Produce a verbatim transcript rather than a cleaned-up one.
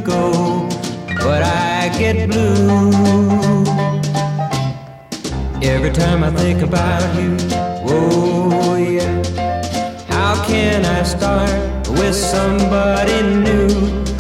go, but I get blue every time I think about you. Oh yeah, how can I start with somebody new?